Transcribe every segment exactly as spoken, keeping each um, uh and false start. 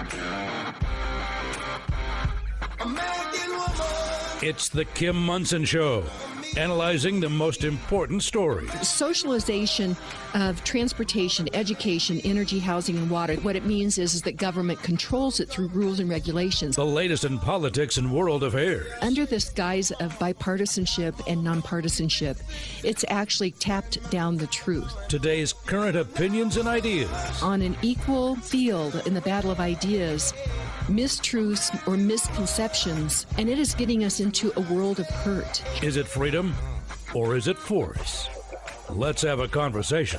It's the Kim Monson Show, analyzing the most important stories. Socialization of transportation, education, energy, housing, and water. What it means is, is that government controls it through rules and regulations. The latest in politics and world affairs. Under this guise of bipartisanship and nonpartisanship, it's actually tapped down the truth. Today's current opinions and ideas. On an equal field in the battle of ideas, mistruths or misconceptions, and it is getting us into a world of hurt. Is it freedom or is it force? Let's have a conversation.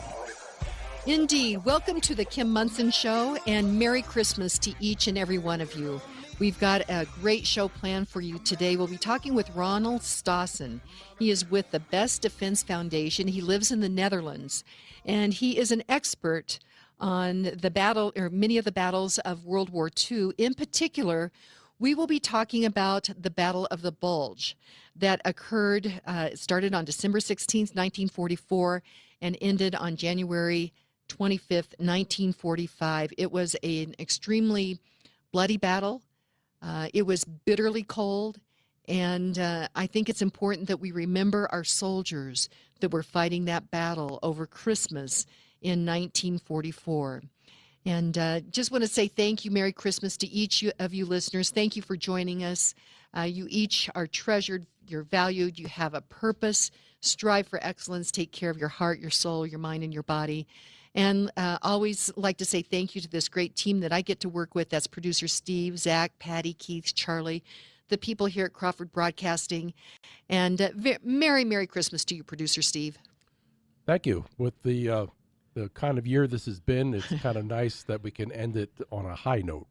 Indeed. Welcome to the Kim Monson Show, and Merry Christmas to each and every one of you. We've got a great show planned for you today. We'll be talking with Ronald Stassen. He is with the Best Defense Foundation. He lives in the Netherlands, and he is an expert on the battle, or many of the battles of World War Two. In particular, we will be talking about the Battle of the Bulge that occurred, uh, started on December sixteenth, nineteen forty-four, and ended on January twenty-fifth, nineteen forty-five. It was an extremely bloody battle. Uh, it was bitterly cold, and uh, I think it's important that we remember our soldiers that were fighting that battle over Christmas in nineteen forty-four. And uh, just want to say thank you, Merry Christmas to each of you listeners. Thank you for joining us. Uh, you each are treasured, you're valued, you have a purpose. Strive for excellence, take care of your heart, your soul, your mind, and your body. And uh, always like to say thank you to this great team that I get to work with. That's producer Steve, Zach, Patty, Keith, Charlie, the people here at Crawford Broadcasting. And uh, very, Merry, Merry Christmas to you, producer Steve. Thank you. With the uh, the kind of year this has been, it's kind of nice that we can end it on a high note.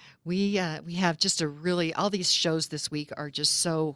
We uh, we have just a really, all these shows this week are just so,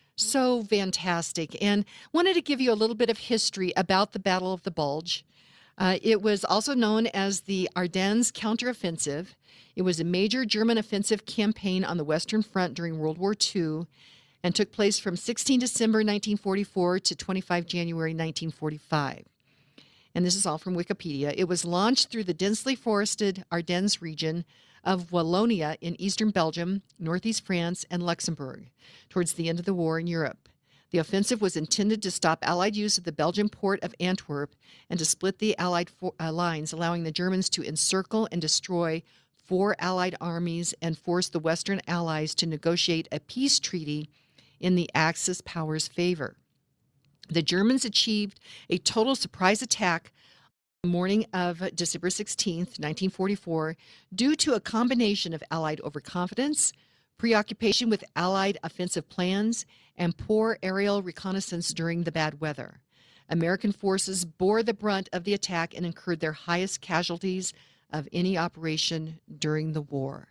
so fantastic. And wanted to give you a little bit of history about the Battle of the Bulge. Uh, it was also known as the Ardennes Counteroffensive. It was a major German offensive campaign on the Western Front during World War Two and took place from sixteenth December nineteen forty-four to twenty-fifth January nineteen forty-five. And this is all from Wikipedia. It was launched through the densely forested Ardennes region of Wallonia in eastern Belgium, northeast France, and Luxembourg towards the end of the war in Europe. The offensive was intended to stop Allied use of the Belgian port of Antwerp and to split the Allied for, uh, lines, allowing the Germans to encircle and destroy four Allied armies and force the Western Allies to negotiate a peace treaty in the Axis powers' favor. The Germans achieved a total surprise attack on the morning of December sixteenth, nineteen forty-four, due to a combination of Allied overconfidence, preoccupation with Allied offensive plans, and poor aerial reconnaissance during the bad weather. American forces bore the brunt of the attack and incurred their highest casualties of any operation during the war.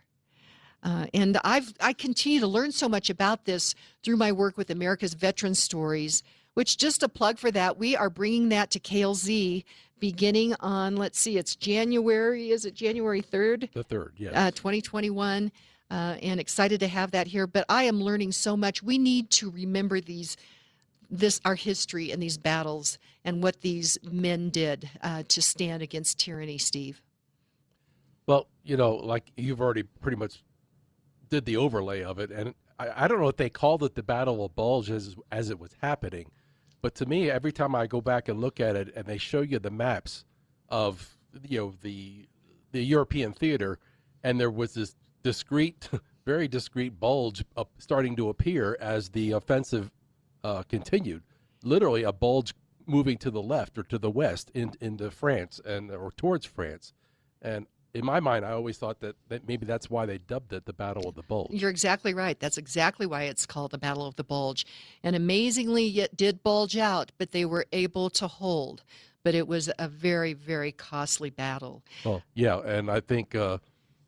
Uh, and I've I continue to learn so much about this through my work with America's Veteran Stories, which, just a plug for that, we are bringing that to K L Z beginning on, let's see, it's January, is it January third? The third, yes. Uh, twenty twenty-one, uh, and excited to have that here. But I am learning so much. We need to remember these, this, our history and these battles and what these men did uh, to stand against tyranny, Steve. Well, you know, like you've already pretty much did the overlay of it, and I, I don't know if they called it the Battle of Bulge as, as it was happening, but to me, every time I go back and look at it and they show you the maps of, you know, the the European theater, and there was this discrete, very discrete bulge up, starting to appear as the offensive uh, continued, literally a bulge moving to the left or to the west in, into France and or towards France. And in my mind, I always thought that, that maybe that's why they dubbed it the Battle of the Bulge. You're exactly right. That's exactly why it's called the Battle of the Bulge. And amazingly, it did bulge out, but they were able to hold. But it was a very, very costly battle. Oh, yeah, and I think uh,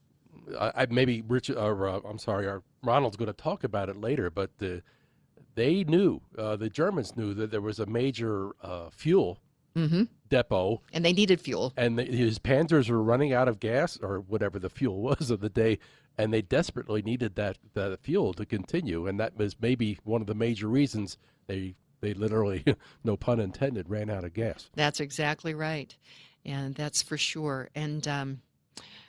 I, I maybe Rich, or, uh, I'm sorry, our, Ronald's going to talk about it later, but uh, they knew, uh, the Germans knew that there was a major uh, fuel Mm-hmm. depot. And they needed fuel. And the, his Panzers were running out of gas, or whatever the fuel was of the day, and they desperately needed that, that fuel to continue. And that was maybe one of the major reasons they they literally, no pun intended, ran out of gas. That's exactly right. And that's for sure. And um,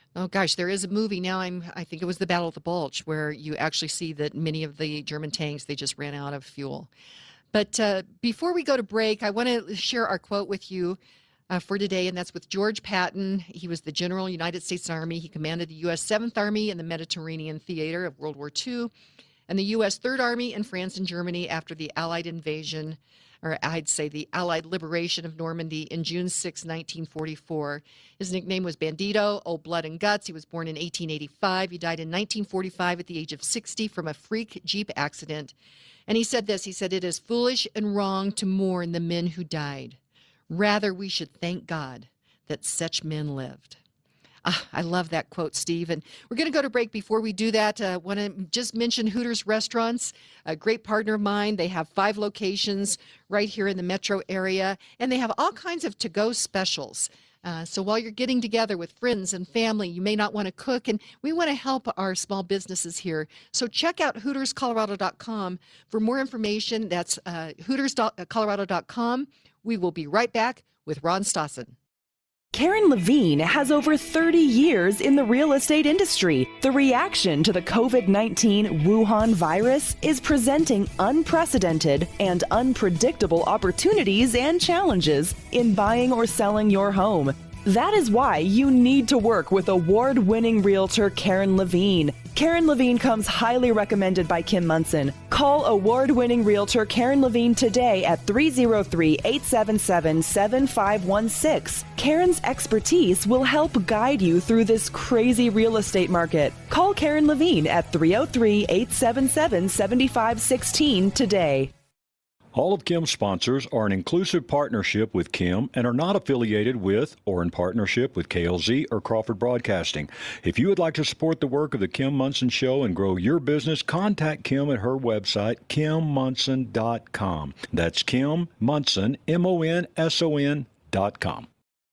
Oh gosh, there is a movie now. I'm I think it was the Battle of the Bulge, where you actually see that many of the German tanks, they just ran out of fuel. But uh, before we go to break, I want to share our quote with you uh, for today, and that's with George Patton. He was the General United States Army. He commanded the U S seventh Army in the Mediterranean theater of World War Two, and the U S third Army in France and Germany after the Allied invasion, or I'd say the Allied liberation of Normandy in June sixth, nineteen forty-four. His nickname was Bandito, Old Blood and Guts. He was born in eighteen eighty-five. He died in nineteen forty-five at the age of sixty from a freak Jeep accident. And he said this, he said, "It is foolish and wrong to mourn the men who died. Rather, we should thank God that such men lived." Ah, I love that quote, Steve. And we're going to go to break. Before we do that, I uh, want to just mention Hooters Restaurants, a great partner of mine. They have five locations right here in the metro area, and they have all kinds of to-go specials. Uh, so while you're getting together with friends and family, you may not want to cook, and we want to help our small businesses here. So check out Hooters Colorado dot com for more information. That's uh, Hooters Colorado dot com. We will be right back with Ron Stassen. Karen Levine has over thirty years in the real estate industry. The reaction to the COVID nineteen Wuhan virus is presenting unprecedented and unpredictable opportunities and challenges in buying or selling your home. That is why you need to work with award-winning realtor Karen Levine. Karen Levine comes highly recommended by Kim Monson. Call award-winning realtor Karen Levine today at three oh three, eight seven seven, seven five one six. Karen's expertise will help guide you through this crazy real estate market. Call Karen Levine at three oh three, eight seven seven, seven five one six today. All of Kim's sponsors are an inclusive partnership with Kim and are not affiliated with or in partnership with K L Z or Crawford Broadcasting. If you would like to support the work of the Kim Monson Show and grow your business, contact Kim at her website, kim monson dot com. That's Kim Monson, M O N S O N dot com.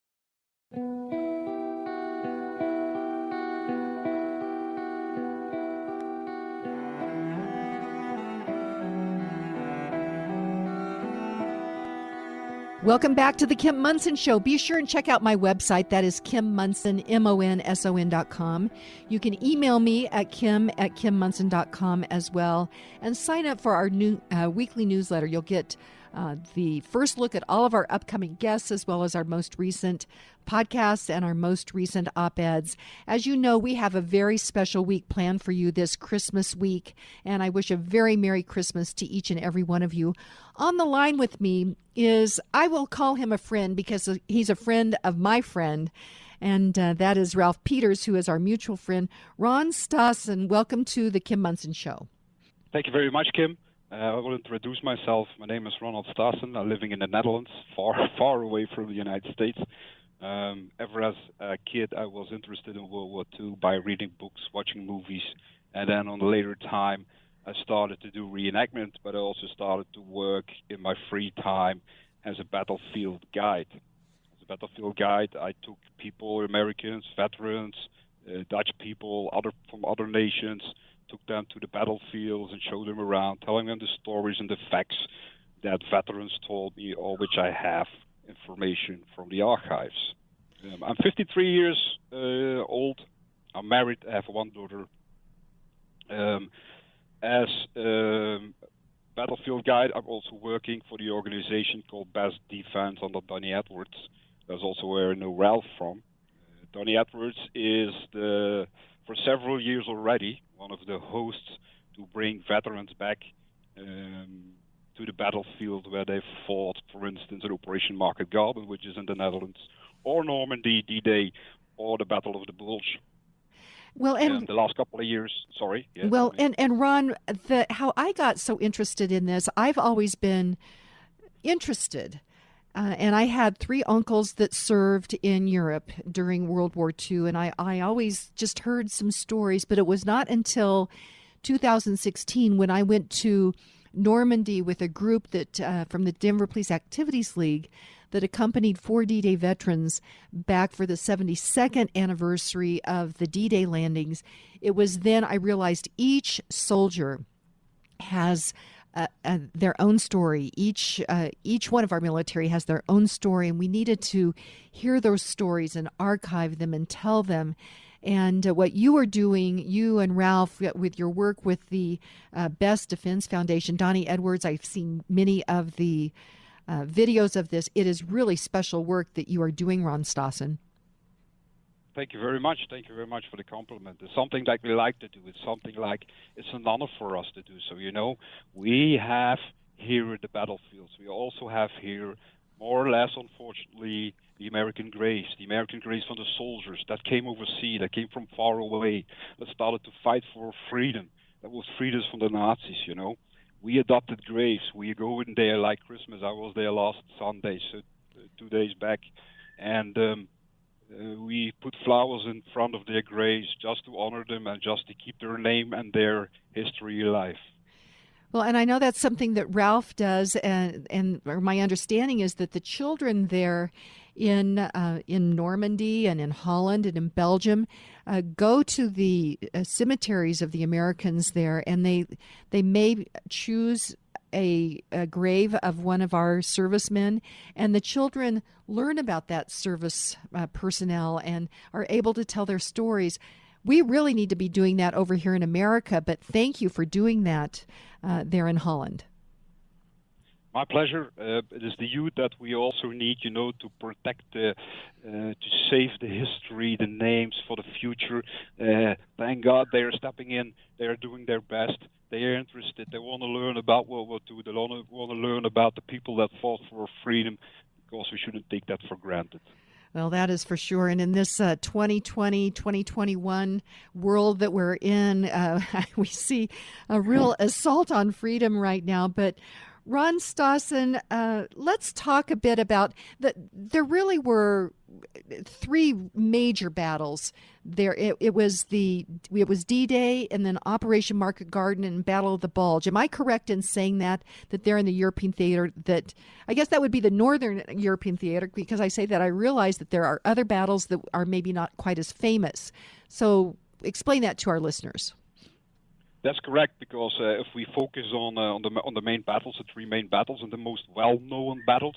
Welcome back to the Kim Monson Show. Be sure and check out my website. That is Kim Monson, M O N S O N dot com. You can email me at kim at kim monson dot com as well. And sign up for our new uh, weekly newsletter. You'll get uh, the first look at all of our upcoming guests, as well as our most recent podcasts and our most recent op-eds. As you know, we have a very special week planned for you this Christmas week, and I wish a very Merry Christmas to each and every one of you. On the line with me is, I will call him a friend because he's a friend of my friend, and uh, that is Ralph Peters, who is our mutual friend. Ron Stassen, welcome to the Kim Monson Show. Thank you very much, Kim. Uh, I will introduce myself. My name is Ronald Stassen. I'm living in the Netherlands, far, far away from the United States. Um, ever as a kid, I was interested in World War Two by reading books, watching movies, and then on a later time, I started to do reenactment, but I also started to work in my free time as a battlefield guide. As a battlefield guide, I took people, Americans, veterans, uh, Dutch people, other from other nations, took them to the battlefields and showed them around, telling them the stories and the facts that veterans told me, all which I have information from the archives. Um, I'm fifty-three years uh, old. I'm married. I have one daughter. Um, as a battlefield guide, I'm also working for the organization called Best Defense under Donny Edwards. That's also where I know Ralph from. Uh, Donny Edwards is, the, for several years already, one of the hosts to bring veterans back um, to the battlefield where they fought, for instance, in Operation Market Garden, which is in the Netherlands, or Normandy, D-Day, or the Battle of the Bulge. Well, and um, the last couple of years, sorry. Yeah, well, and, and Ron, the, how I got so interested in this, I've always been interested. Uh, and I had three uncles that served in Europe during World War Two, and I, I always just heard some stories, but it was not until two thousand sixteen when I went to Normandy with a group that uh, from the Denver Police Activities League that accompanied four D-Day veterans back for the seventy-second anniversary of the D-Day landings. It was then I realized each soldier has Uh, uh, their own story. Each uh, each one of our military has their own story, and we needed to hear those stories and archive them and tell them. And uh, what you are doing, you and Ralph, uh, with your work with the uh, Best Defense Foundation, Donnie Edwards, I've seen many of the uh, videos of this. It is really special work that you are doing, Ron Stassen. Thank you very much. Thank you very much for the compliment. It's something that we like to do. It's something like it's an honor for us to do. So, you know, we have here at the battlefields, we also have here, more or less, unfortunately, the American graves, the American graves from the soldiers that came overseas, that came from far away, that started to fight for freedom, that was freedom from the Nazis, you know. We adopted graves. We go in there like Christmas. I was there last Sunday, so uh, two days back, and um, uh, we put flowers in front of their graves just to honor them and just to keep their name and their history alive. Well, and I know that's something that Ralph does, and and or my understanding is that the children there in uh, in Normandy and in Holland and in Belgium uh, go to the uh, cemeteries of the Americans there, and they they may choose a, a grave of one of our servicemen, and the children learn about that service uh, personnel and are able to tell their stories. We really need to be doing that over here in America, but thank you for doing that uh, there in Holland. My pleasure. Uh, it is the youth that we also need, you know, to protect, the, uh, to save the history, the names for the future. Uh, thank God they are stepping in. They are doing their best. They are interested. They want to learn about World War Two. They want to, want to learn about the people that fought for freedom, because we shouldn't take that for granted. Well, that is for sure. And in this uh, twenty twenty, twenty twenty-one world that we're in, uh, we see a real assault on freedom right now. But Ron Stassen, uh, let's talk a bit about that. There really were three major battles there. It, it was the it was D-Day, and then Operation Market Garden, and Battle of the Bulge. Am I correct in saying that that they're in the European theater? That I guess that would be the Northern European theater, because I say that I realize that there are other battles that are maybe not quite as famous. So explain that to our listeners. That's correct, because uh, if we focus on uh, on the on the main battles, the three main battles, and the most well-known battles,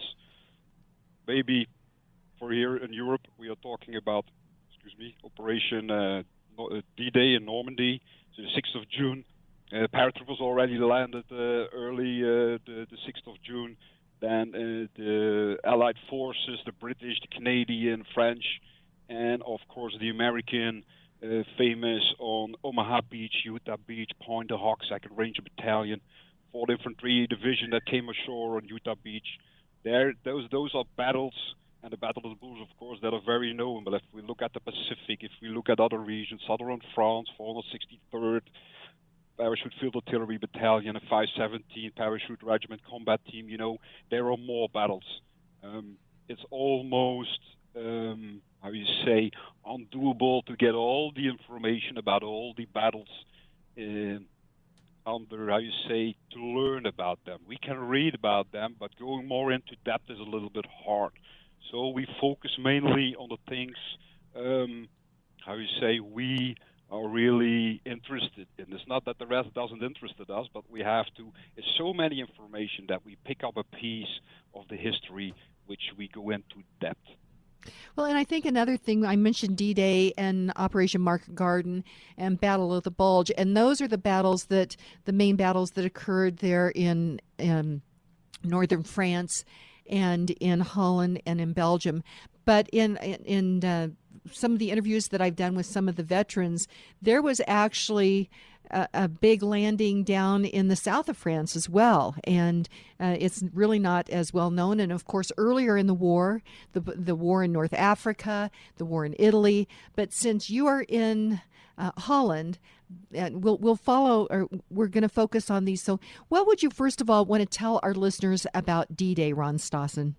maybe for here in Europe, we are talking about, excuse me, Operation uh, D-Day in Normandy, so the sixth of June. Uh, paratroopers already landed uh, early uh, the, the sixth of June. Then uh, the Allied forces, the British, the Canadian, French, and of course the American, uh, famous on Omaha Beach, Utah Beach, Pointe du Hoc, second Ranger Battalion, fourth Infantry Division that came ashore on Utah Beach. There, those those are battles. And the Battle of the Bulge, of course, that are very known. But if we look at the Pacific, if we look at other regions, southern France, four hundred sixty-third Parachute Field Artillery Battalion, and five seventeen Parachute Regiment Combat Team, you know, there are more battles. Um, it's almost, um, how you say, undoable to get all the information about all the battles in, under, how you say, to learn about them. We can read about them, but going more into depth is a little bit hard. So we focus mainly on the things, um, how you say, we are really interested in. It's not that the rest doesn't interest us, but we have to. It's so many information that we pick up a piece of the history which we go into depth. Well, and I think another thing, I mentioned D-Day and Operation Market Garden and Battle of the Bulge, and those are the battles that, the main battles that occurred there in, in northern France and in Holland and in Belgium. But in in uh, some of the interviews that I've done with some of the veterans, there was actually a, a big landing down in the south of France as well, and uh, it's really not as well known. And of course, earlier in the war, the the war in North Africa, the war in Italy. But since you are in uh, Holland, and we'll we'll follow, or we're going to focus on these. So, what would you first of all want to tell our listeners about D-Day, Ron Stassen?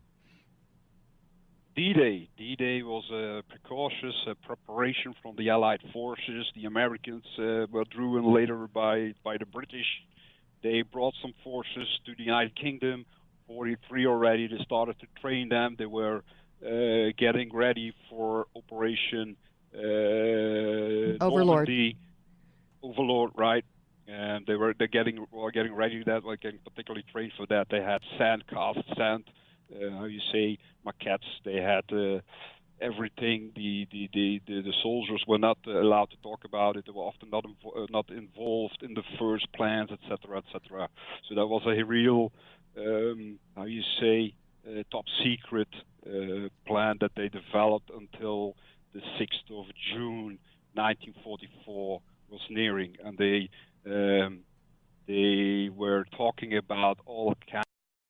D-Day. D-Day was a precautious uh, preparation from the Allied forces. The Americans uh, were driven later by, by the British. They brought some forces to the United Kingdom. forty-three already. They started to train them. They were uh, getting ready for Operation uh, Overlord. Normandy. Overlord, right? And they were they're getting were getting ready to that, like getting particularly trained for that. They had sand cast, sand, uh, how you say, maquettes. They had uh, everything. The, the, the, the, the soldiers were not allowed to talk about it. They were often not invo- uh, not involved in the first plans, et cetera, et cetera. So that was a real, um, how you say, uh, top secret uh, plan that they developed until the sixth of June, nineteen forty-four was nearing, and they um, they were talking about all kinds.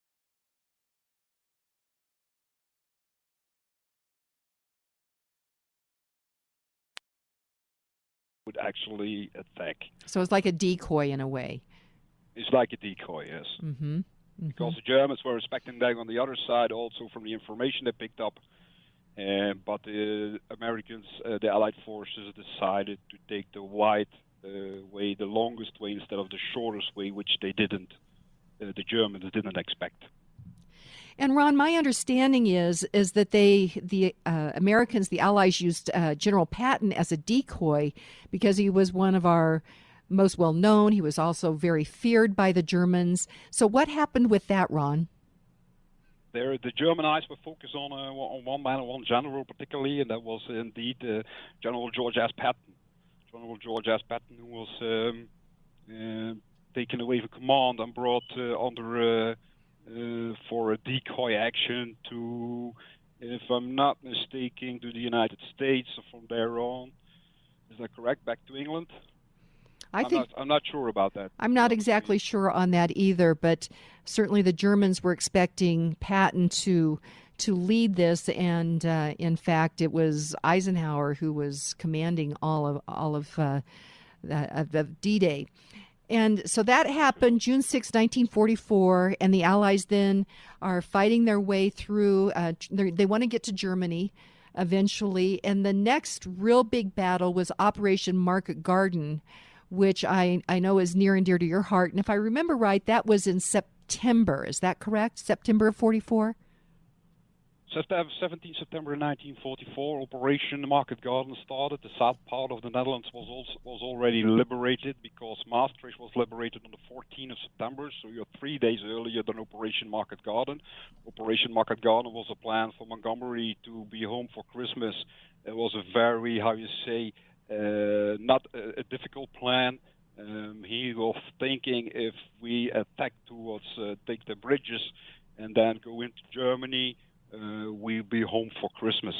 Would actually attack. So it's like a decoy in a way. It's like a decoy, yes. Mm-hmm. Mm-hmm. Because the Germans were expecting that on the other side, also from the information they picked up. Uh, but the Americans, uh, the Allied forces, decided to take the wide uh, way, the longest way, instead of the shortest way, which they didn't. Uh, the Germans didn't expect. And Ron, my understanding is is that they, the uh, Americans, the Allies, used uh, General Patton as a decoy because he was one of our most well known. He was also very feared by the Germans. So what happened with that, Ron? There, the German eyes were focused on uh, on one man, one general particularly, and that was indeed uh, General George S. Patton. General George S. Patton, who was um, uh, taken away from command and brought uh, under. Uh, Uh, for a decoy action to, if I'm not mistaken, to the United States. So from there on, is that correct? Back to England? I I'm think not, I'm not sure about that. I'm not exactly sure on that either, but certainly the Germans were expecting Patton to to lead this, and uh, in fact, it was Eisenhower who was commanding all of all of uh, of, of D-Day. And so that happened June sixth, nineteen forty-four, and the Allies then are fighting their way through. Uh, they want to get to Germany eventually. And the next real big battle was Operation Market Garden, which I, I know is near and dear to your heart. And if I remember right, that was in September. Is that correct? September of forty-four? seventeenth September nineteen forty-four, Operation Market Garden started. The south part of the Netherlands was also, was already liberated because Maastricht was liberated on the fourteenth of September, so you're three days earlier than Operation Market Garden. Operation Market Garden was a plan for Montgomery to be home for Christmas. It was a very, how you say, uh, not a, a difficult plan. Um, he was thinking if we attack towards, uh, take the bridges and then go into Germany, Uh, we'll be home for Christmas.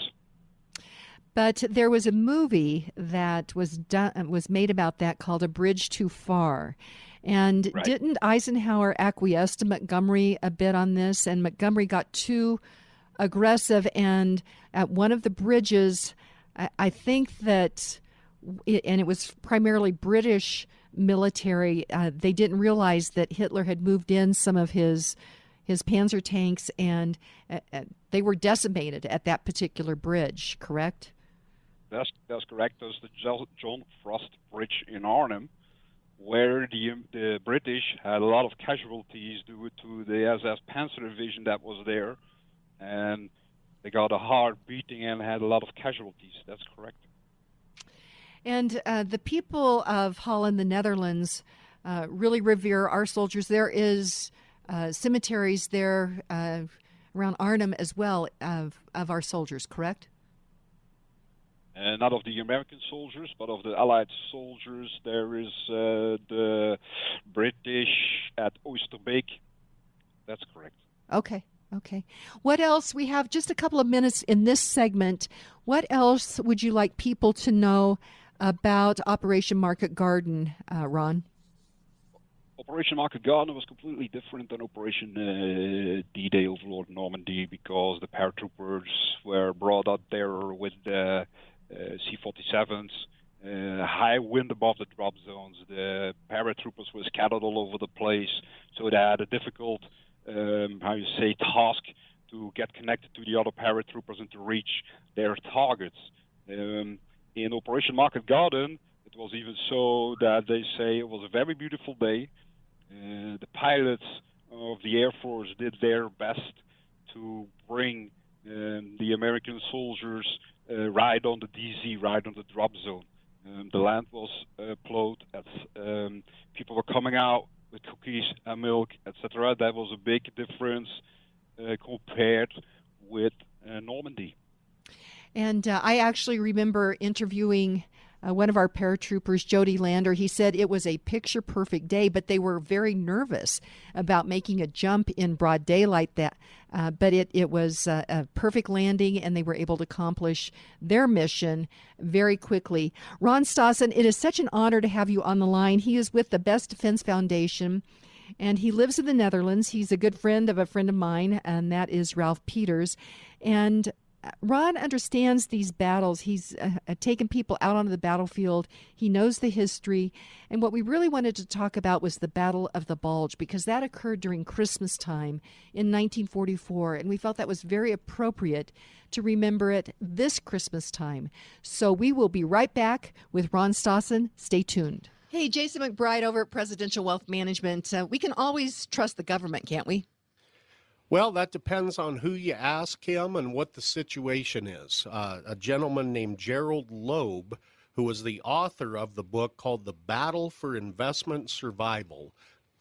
But there was a movie that was done was made about that called A Bridge Too Far. And Right. Didn't Eisenhower acquiesce to Montgomery a bit on this? And Montgomery got too aggressive, and at one of the bridges, I, I think that, it, and it was primarily British military, uh, they didn't realize that Hitler had moved in some of his his Panzer tanks, and uh, they were decimated at that particular bridge, correct? That's that's correct. That's the John Frost Bridge in Arnhem, where the the British had a lot of casualties due to the S S Panzer Division that was there, and they got a hard beating and had a lot of casualties. That's correct. And uh, the people of Holland, the Netherlands, uh, really revere our soldiers. There is uh, cemeteries there uh, around Arnhem as well of, of our soldiers, correct? Uh, not of the American soldiers, but of the Allied soldiers. There is uh, the British at Oosterbeek. That's correct. Okay. Okay. What else? We have just a couple of minutes in this segment. What else would you like people to know about Operation Market Garden, uh, Ron? Operation Market Garden was completely different than Operation uh, D-Day Overlord Normandy because the paratroopers were brought out there with the uh, C forty-sevens, uh, high wind above the drop zones. The paratroopers were scattered all over the place, so they had a difficult, um, how you say, task to get connected to the other paratroopers and to reach their targets. Um, in Operation Market Garden, it was even so that they say it was a very beautiful day. Uh, the pilots of the Air Force did their best to bring um, the American soldiers uh, right on the D Z, right on the drop zone. Um, the land was uh, plowed. As, um, people were coming out with cookies and milk, et cetera. That was a big difference uh, compared with uh, Normandy. And uh, I actually remember interviewing uh, one of our paratroopers, Jody Lander. He said it was a picture-perfect day, but they were very nervous about making a jump in broad daylight. That, uh, but it it was uh, a perfect landing, and they were able to accomplish their mission very quickly. Ron Stassen, it is such an honor to have you on the line. He is with the Best Defense Foundation, and he lives in the Netherlands. He's a good friend of a friend of mine, and that is Ralph Peters. And Ron understands these battles. He's uh, taken people out onto the battlefield. He knows the history. And what we really wanted to talk about was the Battle of the Bulge, because that occurred during Christmas time in nineteen forty-four. And we felt that was very appropriate to remember it this Christmas time. So we will be right back with Ron Stassen. Stay tuned. Hey, Jason McBride over at Presidential Wealth Management. Uh, we can always trust the government, can't we? Well, that depends on who you ask, Kim, and what the situation is. Uh, a gentleman named Gerald Loeb, who was the author of the book called The Battle for Investment Survival.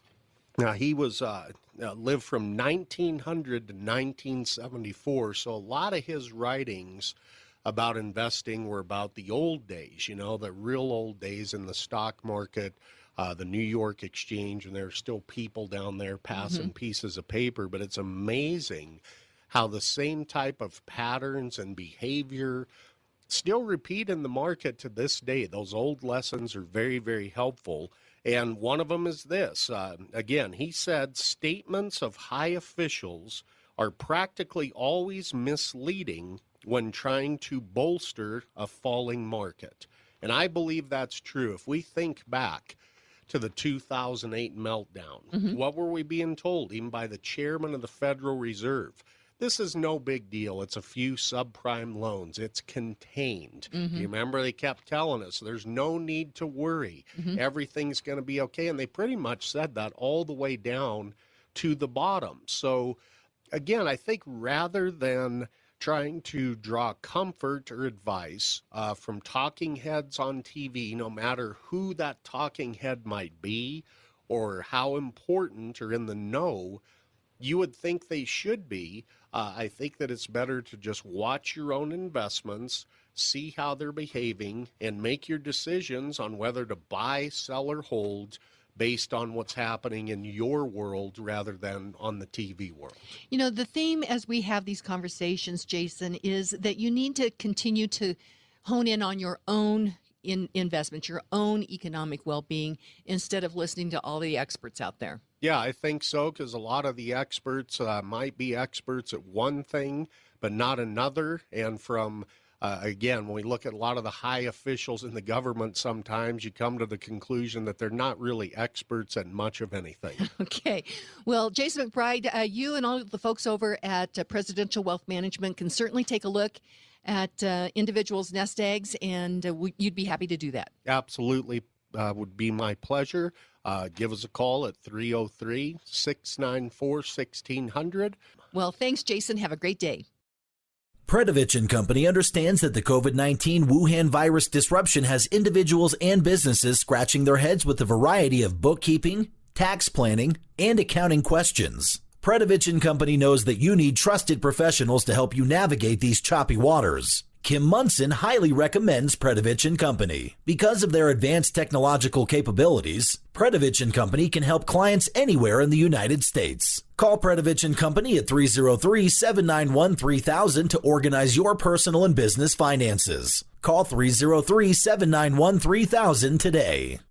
Now, he was uh, uh, lived from nineteen hundred to nineteen seventy-four, so a lot of his writings about investing were about the old days, you know, the real old days in the stock market, Uh, the New York Exchange, and there are still people down there passing mm-hmm. pieces of paper. But it's amazing how the same type of patterns and behavior still repeat in the market to this day. Those old lessons are very, very helpful. And one of them is this. Uh, again, he said statements of high officials are practically always misleading when trying to bolster a falling market. And I believe that's true. If we think back to the two thousand eight meltdown. Mm-hmm. What were we being told, even by the chairman of the Federal Reserve? This is no big deal. It's a few subprime loans. It's contained. Mm-hmm. You remember they kept telling us there's no need to worry. Mm-hmm. Everything's going to be okay. And they pretty much said that all the way down to the bottom. So, again, I think rather than trying to draw comfort or advice uh, from talking heads on T V, no matter who that talking head might be or how important or in the know you would think they should be. Uh, I think that it's better to just watch your own investments, see how they're behaving, and make your decisions on whether to buy, sell, or hold based on what's happening in your world rather than on the T V world. You know, the theme as we have these conversations, Jason, is that you need to continue to hone in on your own in investment, your own economic well-being, instead of listening to all the experts out there. Yeah, I think so, because a lot of the experts uh, might be experts at one thing, but not another. And from Uh, again, when we look at a lot of the high officials in the government, sometimes you come to the conclusion that they're not really experts at much of anything. Okay. Well, Jason McBride, uh, you and all of the folks over at uh, Presidential Wealth Management can certainly take a look at uh, individuals' nest eggs, and uh, w- you'd be happy to do that. Absolutely. Uh, would be my pleasure. Uh, give us a call at three oh three, six nine four, one six zero zero. Well, thanks, Jason. Have a great day. Predovich and Company understands that the COVID nineteen Wuhan virus disruption has individuals and businesses scratching their heads with a variety of bookkeeping, tax planning, and accounting questions. Predovich and Company knows that you need trusted professionals to help you navigate these choppy waters. Kim Munson highly recommends Predovich and Company. Because of their advanced technological capabilities, Predovich and Company can help clients anywhere in the United States. Call Predovich and Company at three oh three, seven nine one, three thousand to organize your personal and business finances. Call three oh three, seven nine one, three thousand today.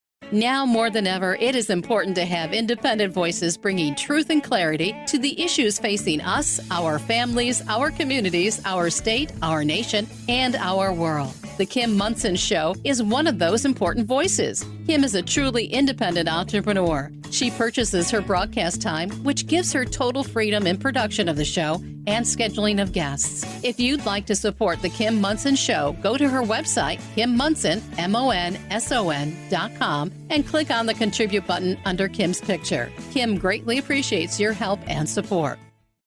Now more than ever, it is important to have independent voices bringing truth and clarity to the issues facing us, our families, our communities, our state, our nation, and our world. The Kim Munson Show is one of those important voices. Kim is a truly independent entrepreneur. She purchases her broadcast time, which gives her total freedom in production of the show and scheduling of guests. If you'd like to support The Kim Munson Show, go to her website, Kim Munson, M O N S O N dot com, and click on the Contribute button under Kim's picture. Kim greatly appreciates your help and support.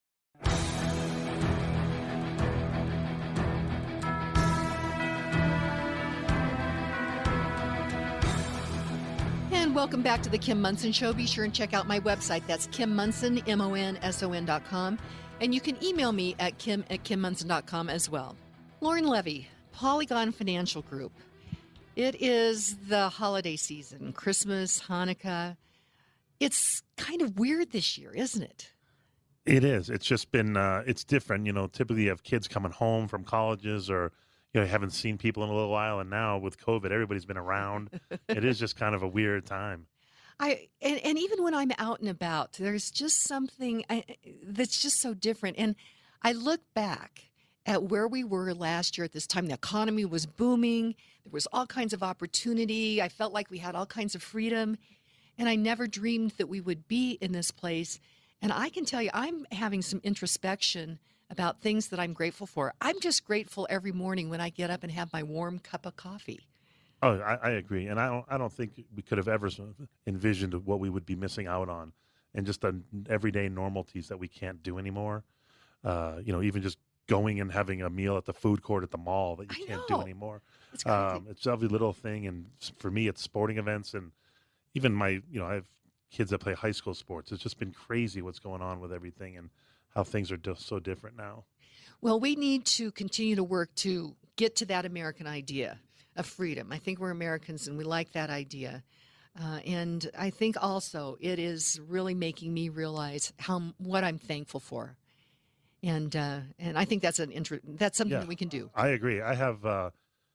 And welcome back to the Kim Munson Show. Be sure and check out my website. That's Kim Munson, M O N S O N dot com. And you can email me at kim at kim munson dot com as well. Lauren Levy, Polygon Financial Group. It is the holiday season, Christmas, Hanukkah. It's kind of weird this year, isn't it? It is. It's just been, uh, it's different. You know, typically you have kids coming home from colleges or, you know, haven't seen people in a little while. And now with COVID, everybody's been around. It is just kind of a weird time. I and, and even when I'm out and about, there's just something I, that's just so different. And I look back at where we were last year at this time. The economy was booming. There was all kinds of opportunity. I felt like we had all kinds of freedom. And I never dreamed that we would be in this place. And I can tell you, I'm having some introspection about things that I'm grateful for. I'm just grateful every morning when I get up and have my warm cup of coffee. Oh, I, I agree. And I don't, I don't think we could have ever envisioned what we would be missing out on and just the everyday normalities that we can't do anymore. Uh, you know, even just going and having a meal at the food court at the mall that you I can't know. do anymore. It's crazy. Um, it's every little thing. And for me, it's sporting events. And even my, you know, I have kids that play high school sports. It's just been crazy what's going on with everything and how things are just so different now. Well, we need to continue to work to get to that American idea of freedom. I think we're Americans and we like that idea. Uh, and I think also it is really making me realize how what I'm thankful for. And uh, and I think that's an inter- that's something yeah, that we can do. I agree. I have uh,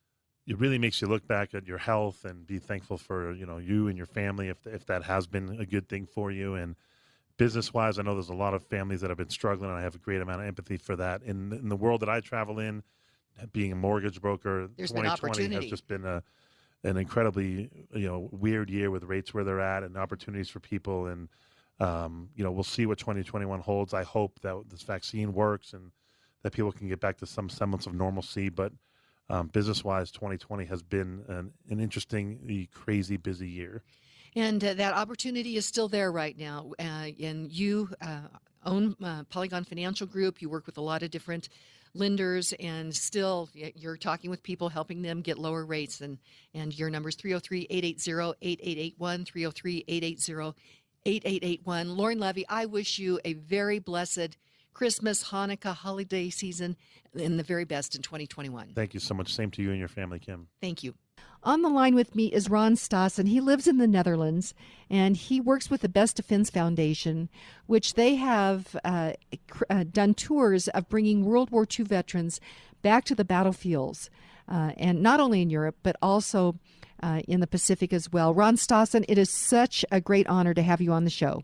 it really makes you look back at your health and be thankful for, you know, you and your family if if that has been a good thing for you. And business-wise, I know there's a lot of families that have been struggling, and I have a great amount of empathy for that. In in the world that I travel in, being a mortgage broker, There's twenty twenty has just been a an incredibly, you know, weird year with rates where they're at and opportunities for people. And, um, you know, we'll see what twenty twenty-one holds. I hope that this vaccine works and that people can get back to some semblance of normalcy. But um, business-wise, twenty twenty has been an, an interesting, crazy, busy year. And uh, that opportunity is still there right now. Uh, and you uh, own uh, Polygon Financial Group. You work with a lot of different lenders, and still you're talking with people, helping them get lower rates. And, and your number is three oh three, eight eight zero, eight eight eight one, three oh three, eight eight zero, eight eight eight one. Lauren Levy, I wish you a very blessed Christmas, Hanukkah, holiday season, and the very best in twenty twenty-one. Thank you so much. Same to you and your family, Kim. Thank you. On the line with me is Ron Stassen. He lives in the Netherlands, and he works with the Best Defense Foundation, which they have uh, uh, done tours of bringing World War Two veterans back to the battlefields, uh, and not only in Europe, but also uh, in the Pacific as well. Ron Stassen, it is such a great honor to have you on the show.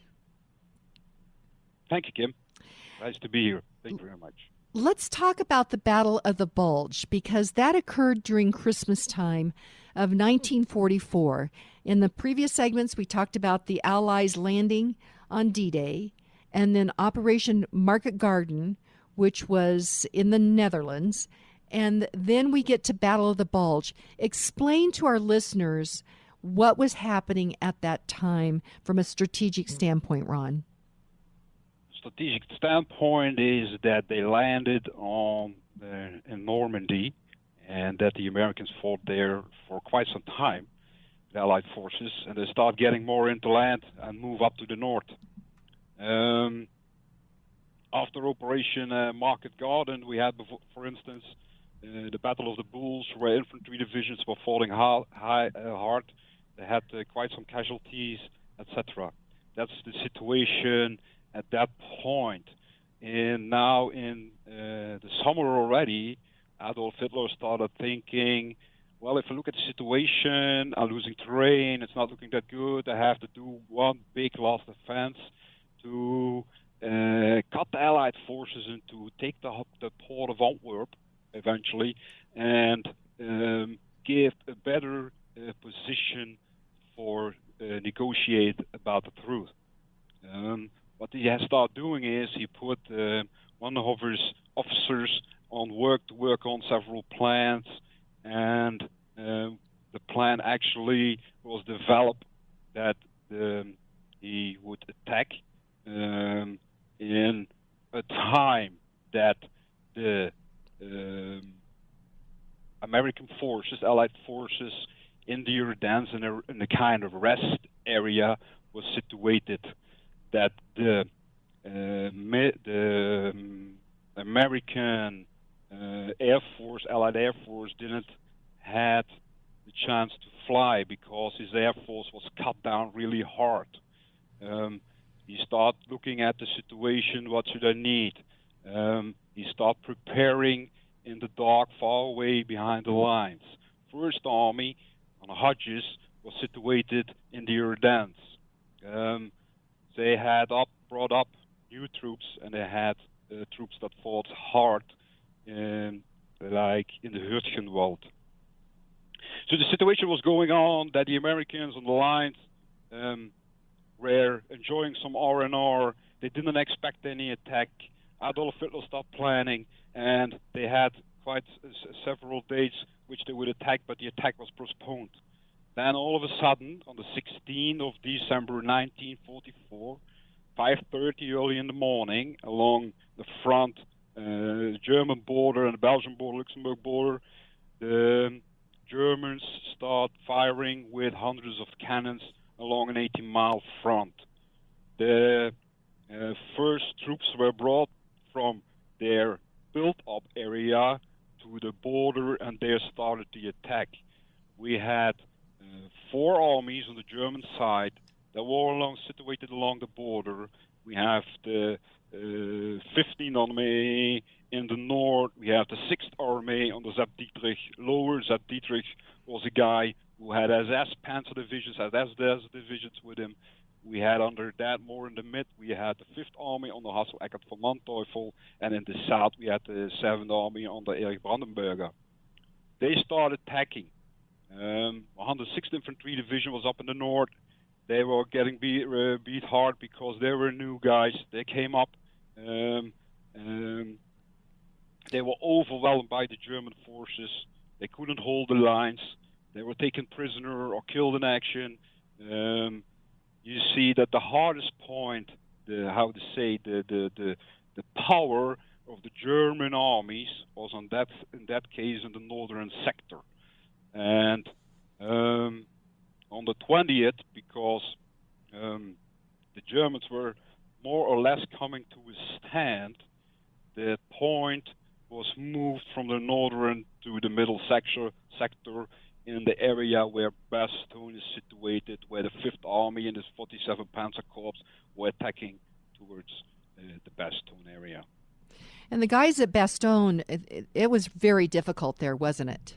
Thank you, Kim. Nice to be here. Thank you very much. Let's talk about the Battle of the Bulge, because that occurred during Christmas time of nineteen forty-four. In the previous segments, we talked about the Allies landing on D-Day, and then Operation Market Garden, which was in the Netherlands. And then we get to Battle of the Bulge. Explain to our listeners what was happening at that time from a strategic standpoint, Ron. Strategic standpoint is that they landed on uh, in Normandy, and that the Americans fought there for quite some time, the Allied forces, and they start getting more into land and move up to the north. Um, after Operation uh, Market Garden, we had, before, for instance, uh, the Battle of the Bulge, where infantry divisions were falling high, high, uh, hard. They had uh, quite some casualties, et cetera. That's the situation at that point. And now in uh, the summer already, Adolf Hitler started thinking, well, if I look at the situation, I'm losing terrain, it's not looking that good, I have to do one big last defense to uh, cut the Allied forces and to take the, the port of Antwerp eventually, and um, give a better uh, position for uh, negotiate about the truth. Um, What he has started doing is he put uh, one of his officers on work to work on several plans, and uh, the plan actually was developed that um, he would attack um, in a time that the um, American forces, Allied forces in the Ardennes, in a, in a kind of rest area, was situated. That the uh, the um, American uh, Air Force, Allied Air Force, didn't had the chance to fly because his Air Force was cut down really hard. Um, he started looking at the situation, what should I need? Um, he started preparing in the dark far away behind the lines. First Army on the Hodges was situated in the Ardennes. Um, they had up, brought up new troops, and they had uh, troops that fought hard, in, like in the Hürtgenwald. So the situation was going on that the Americans on the lines um, were enjoying some R and R. They didn't expect any attack. Adolf Hitler started planning, and they had quite s- several dates which they would attack, but the attack was postponed. Then all of a sudden, on the sixteenth of December nineteen forty-four, five thirty early in the morning, along the front uh, German border and the Belgian border, Luxembourg border, the Germans start firing with hundreds of cannons along an eighteen mile front. The uh, first troops were brought from their built-up area to the border, and there started the attack. We had uh, four armies on the German side that were along, situated along the border. We have the uh, fifteenth Army in the north. We have the sixth Army on the Zepp-Dietrich. Lower Zepp-Dietrich was a guy who had S S Panzer divisions, S S divisions with him. We had under that more in the mid, we had the fifth Army on the Hassel-Eckert von Manteuffel, and in the south we had the seventh Army on the Erich Brandenberger. They started attacking. Um, one hundred sixth Infantry Division was up in the north. They were getting beat, uh, beat hard because they were new guys. They came up. Um, um, they were overwhelmed by the German forces. They couldn't hold the lines. They were taken prisoner or killed in action. Um, you see that the hardest point, the how to say, the the the, the power of the German armies was on that in that case in the northern sector, and um, on the twentieth, because um, the Germans were more or less coming to a stand, the point was moved from the northern to the middle sector sector. In the area where Bastogne is situated, where the fifth Army and the forty-seventh Panzer Corps were attacking towards uh, the Bastogne area. And the guys at Bastogne, it, it was very difficult there, wasn't it?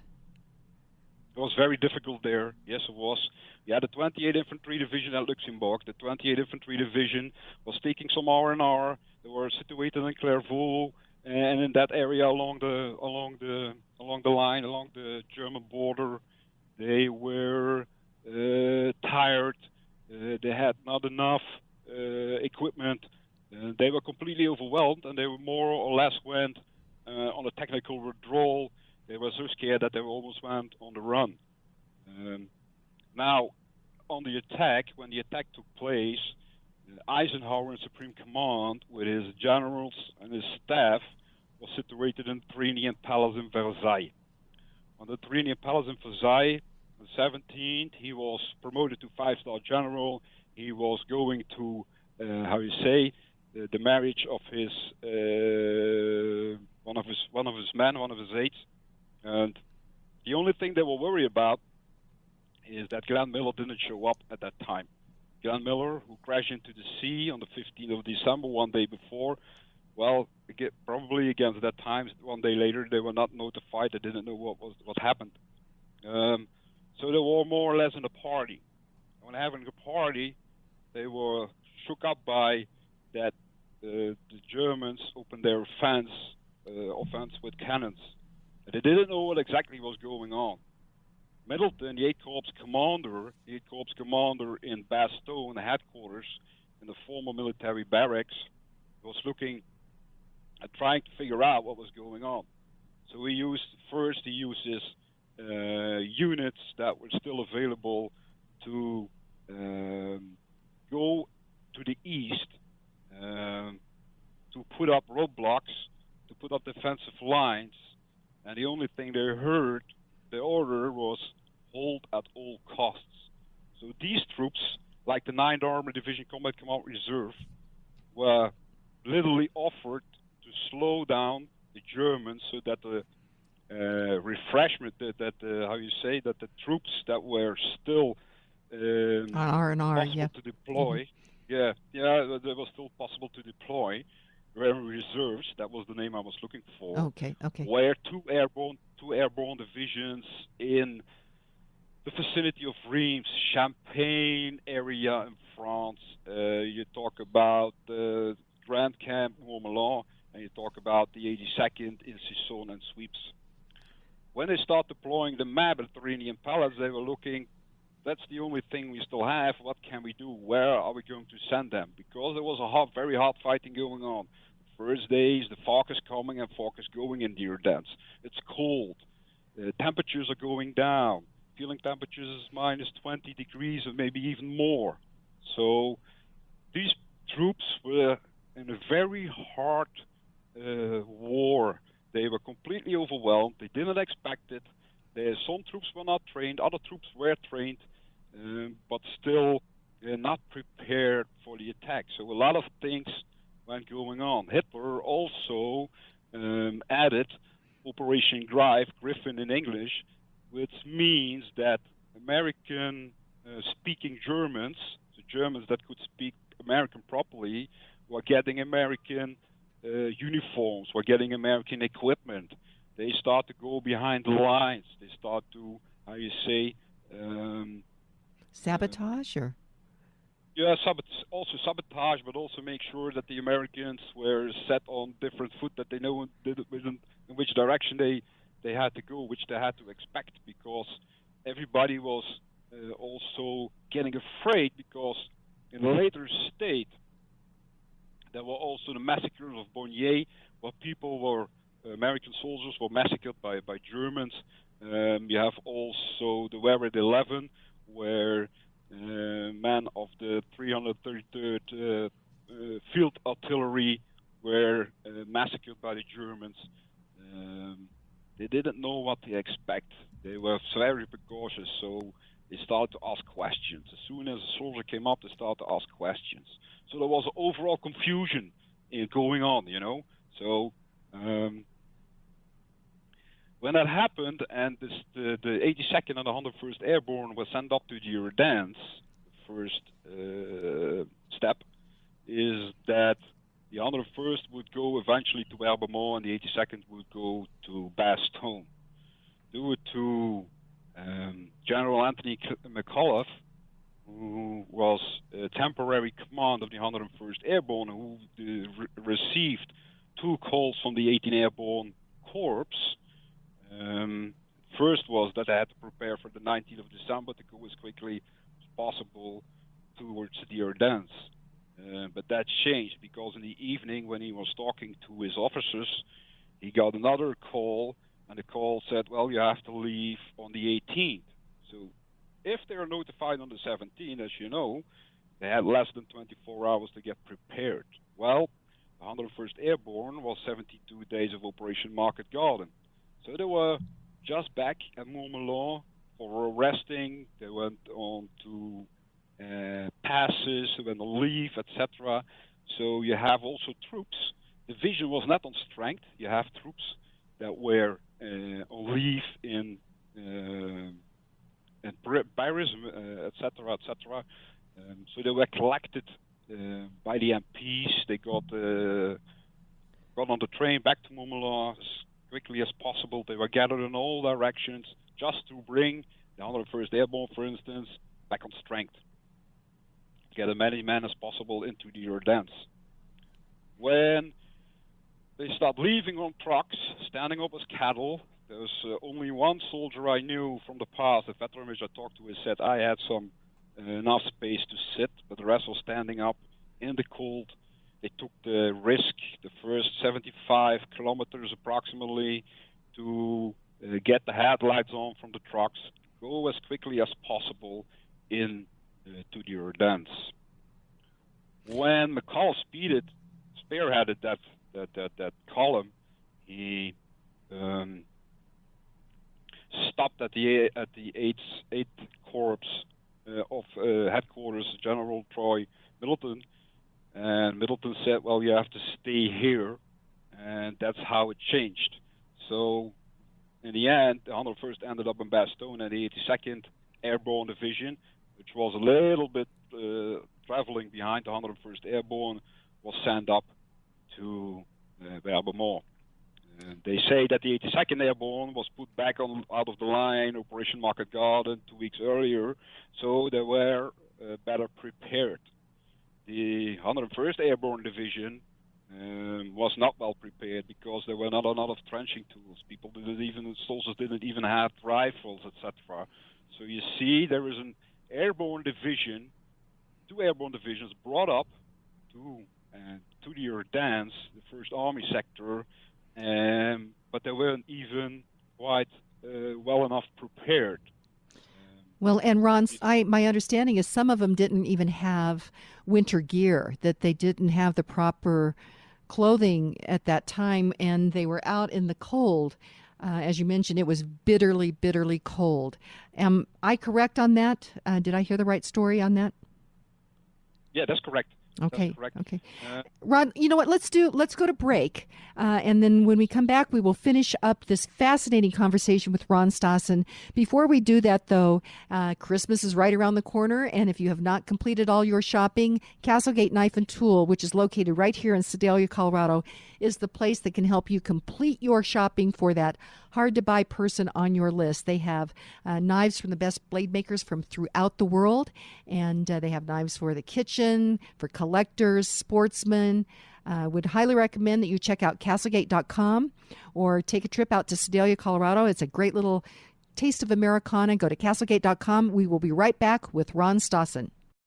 It was very difficult there. Yes, it was. We had the twenty-eighth Infantry Division at Luxembourg. The twenty-eighth Infantry Division was taking some R and R. They were situated in Clairvaux and in that area along the along the along the line, along the German border. They were uh, tired. Uh, they had not enough uh, equipment. Uh, they were completely overwhelmed, and they were more or less went uh, on a technical withdrawal. They were so scared that they almost went on the run. Um, now, on the attack, when the attack took place, uh, Eisenhower in Supreme Command, with his generals and his staff, was situated in the Thrinian Palace in Versailles. On the Thrinian Palace in Versailles, on the seventeenth, he was promoted to five-star general. He was going to, uh, how you say, the, the marriage of his uh, one of his one of his men, one of his aides. And the only thing they were worried about is that Glenn Miller didn't show up at that time. Glenn Miller, who crashed into the sea on the fifteenth of December, one day before. Well, probably against that time, one day later, they were not notified. They didn't know what was what happened. Um, so they were more or less in a party. And when having a party, they were shook up by that uh, the Germans opened their offense, uh, offense with cannons. And they didn't know what exactly was going on. Middleton, the eighth Corps commander, the eighth Corps commander in Bastogne headquarters, in the former military barracks, was looking at trying to figure out what was going on. So he used, first he used his uh, units that were still available to um, go to the east, um, to put up roadblocks, to put up defensive lines, and the only thing they heard, the order was hold at all costs. So these troops, like the ninth Armored Division Combat Command Reserve, were literally offered to slow down the Germans so that the uh, refreshment, that, that uh, how you say, that the troops that were still um, R and R, possible yeah. to deploy, mm-hmm. yeah, yeah, that was still possible to deploy. Were reserves, that was the name I was looking for. Okay, okay. Where two airborne, two airborne divisions in the vicinity of Reims, Champagne area in France. Uh, you talk about the Grand Camp Montmelon, and you talk about the eighty-second in Sisson and Sweeps. When they start deploying the Mediterranean pallets, they were looking, that's the only thing we still have. What can we do? Where are we going to send them? Because there was a hot, very hot fighting going on. First days, the fog is coming and fog is going in the Ardennes. It's cold. Uh, temperatures are going down. Feeling temperatures is minus twenty degrees or maybe even more. So these troops were in a very hard uh, war. They were completely overwhelmed. They didn't expect it. There, some troops were not trained. Other troops were trained, um, but still uh, not prepared for the attack. So a lot of things went going on. Hitler also um, added Operation Drive, Griffin in English, which means that American-speaking uh, Germans, the Germans that could speak American properly, were getting American uh, uniforms, were getting American equipment. They start to go behind the lines. They start to, how you say... Um, Sabotage, or? Yeah, sabot- also sabotage, but also make sure that the Americans were set on different foot, that they know in which direction they, they had to go, which they had to expect, because everybody was uh, also getting afraid, because in a later state, there were also the massacres of Bonnier, where people were, American soldiers were massacred by, by Germans. Um, you have also the Wehrmacht eleven, where uh, men of the three hundred thirty-third uh, uh, Field Artillery were uh, massacred by the Germans. Um, they didn't know what to expect. They were very precautious, so they started to ask questions. As soon as a soldier came up, they started to ask questions. So there was overall confusion in going on, you know. So um, when that happened, and this, the, the eighty-second and the one hundred first Airborne were sent up to the Ardennes, the first uh, step is that the one hundred first would go eventually to Herbemont, and the eighty-second would go to Bastogne. Due it to um, General Anthony McAuliffe, who was a temporary command of the one hundred first Airborne, who uh, re- received two calls from the eighteenth Airborne Corps. Um, first was that they had to prepare for the nineteenth of December to go as quickly as possible towards the Ardennes. Uh, but that changed, because in the evening, when he was talking to his officers, he got another call, and the call said, well, you have to leave on the eighteenth. So if they are notified on the seventeenth, as you know, they had less than twenty-four hours to get prepared. Well, the one hundred first Airborne was seventy-two days of Operation Market Garden. So they were just back at Montmelon for resting. They went on to uh, passes, they went on leave, et cetera. So you have also troops. The division was not on strength. You have troops that were uh, on leave in uh, in Paris, uh, et cetera, et cetera. Um, so they were collected uh, by the M Ps. They got uh, got on the train back to Montmelon quickly as possible. They were gathered in all directions just to bring the one hundred first Airborne, for instance, back on strength. Get as many men as possible into the Ardennes. When they start leaving on trucks, standing up as cattle, there's uh, only one soldier I knew from the past, a veteran which I talked to, he said I had some uh, enough space to sit, but the rest was standing up in the cold. They took the risk, the first seventy-five kilometers approximately, to uh, get the headlights on from the trucks, go as quickly as possible in uh, to the Ardennes. When McCall speeded, spearheaded that that that, that column, he um, stopped at the at the eighth eighth Corps uh, of uh, headquarters, General Troy Middleton. And Middleton said, well, you have to stay here and that's how it changed. So in the end, the one hundred first ended up in Bastogne, and the eighty-second Airborne Division, which was a little bit uh, traveling behind the one hundred first Airborne, was sent up to uh, Werbe-Mont. Uh, they say that the eighty-second Airborne was put back on out of the line, Operation Market Garden, two weeks earlier, so they were uh, better prepared. The one hundred first Airborne Division um, was not well prepared because there were not a lot of trenching tools. People didn't even, soldiers didn't even have rifles, et cetera. So you see, there is an airborne division, two airborne divisions brought up to uh, to the Ardennes, the First Army sector, um, but they weren't even quite uh, well enough prepared. Well, and Ron, I, my understanding is some of them didn't even have winter gear, that they didn't have the proper clothing at that time, and they were out in the cold. Uh, as you mentioned, it was bitterly, bitterly cold. Am I correct on that? Uh, did I hear the right story on that? Yeah, that's correct. Okay. That's correct. Okay. Uh, Ron, you know what? Let's do. Let's go to break, uh, and then when we come back, we will finish up this fascinating conversation with Ron Stassen. Before we do that, though, uh, Christmas is right around the corner, and if you have not completed all your shopping, Castlegate Knife and Tool, which is located right here in Sedalia, Colorado, is the place that can help you complete your shopping for that hard-to-buy person on your list. They have uh, knives from the best blade makers from throughout the world, and uh, they have knives for the kitchen, for collectors, sportsmen. I uh, would highly recommend that you check out Castlegate dot com or take a trip out to Sedalia, Colorado. It's a great little taste of Americana. Go to Castlegate dot com. We will be right back with Ron Stassen.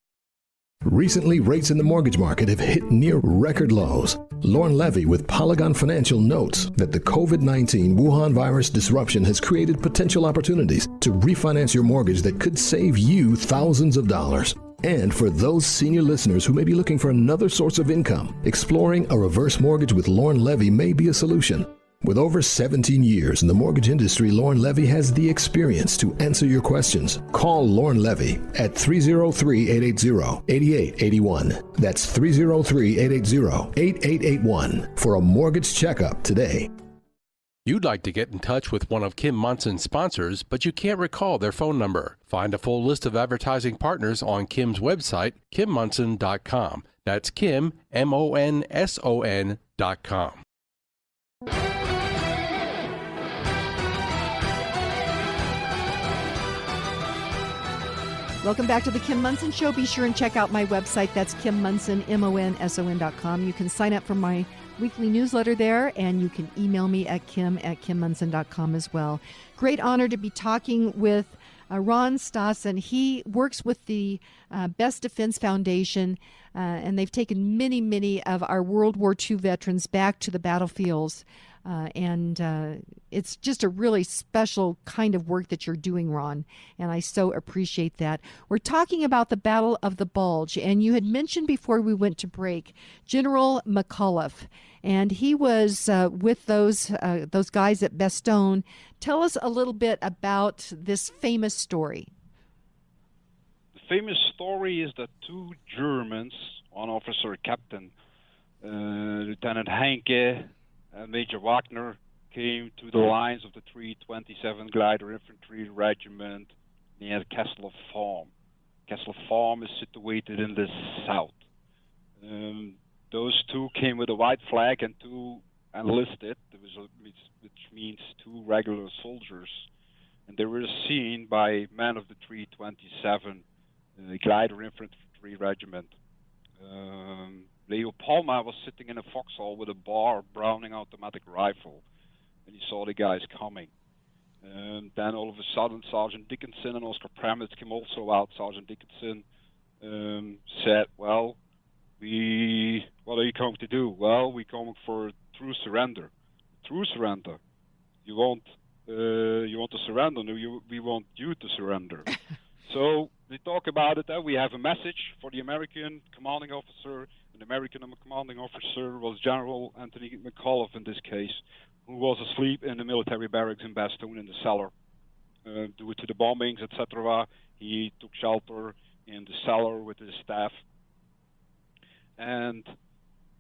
Recently, rates in the mortgage market have hit near record lows. Lauren Levy with Polygon Financial notes that the COVID nineteen Wuhan virus disruption has created potential opportunities to refinance your mortgage that could save you thousands of dollars. And for those senior listeners who may be looking for another source of income, exploring a reverse mortgage with Lauren Levy may be a solution. With over seventeen years in the mortgage industry, Lauren Levy has the experience to answer your questions. Call Lauren Levy at three oh three, eight eight zero, eight eight eight one. That's three oh three, eight eight zero, eight eight eight one for a mortgage checkup today. You'd like to get in touch with one of Kim Monson's sponsors, but you can't recall their phone number. Find a full list of advertising partners on Kim's website, kim monson dot com. That's Kim, M O N S O N dot com. Welcome back to the Kim Monson Show. Be sure and check out my website. That's Kim Monson, M O N S O N dot com. You can sign up for my weekly newsletter there, and you can email me at kim at kim monson dot com as well. Great honor to be talking with uh, Ron Stassen. He works with the uh, Best Defense Foundation, uh, and they've taken many, many of our World War Two veterans back to the battlefields. Uh, and uh, it's just a really special kind of work that you're doing, Ron, and I so appreciate that. We're talking about the Battle of the Bulge, and you had mentioned before we went to break General McAuliffe, and he was uh, with those uh, those guys at Bastogne. Tell us a little bit about this famous story. The famous story is that two Germans, one officer, a captain, uh, Lieutenant Heinke, Uh, Major Wagner, came to the lines of the three twenty-seven Glider Infantry Regiment near Kessel Farm. Kessel Farm is situated in the south. Um, those two came with a white flag and two enlisted, which means two regular soldiers. And they were seen by men of the three twenty-seven uh, Glider Infantry Regiment. Um, Leo Palma was sitting in a foxhole with a bar Browning automatic rifle, and he saw the guys coming. And then all of a sudden, Sergeant Dickinson and Oscar Premitz came also out. Sergeant Dickinson um, said, well, we, what are you going to do? Well, we're going for true surrender. True surrender. You want, uh, you want to surrender? No, you, we want you to surrender. So we talk about it. Uh, we have a message for the American commanding officer. An American commanding officer was General Anthony McAuliffe in this case, who was asleep in the military barracks in Bastogne in the cellar. Uh, due to the bombings, et cetera, he took shelter in the cellar with his staff. And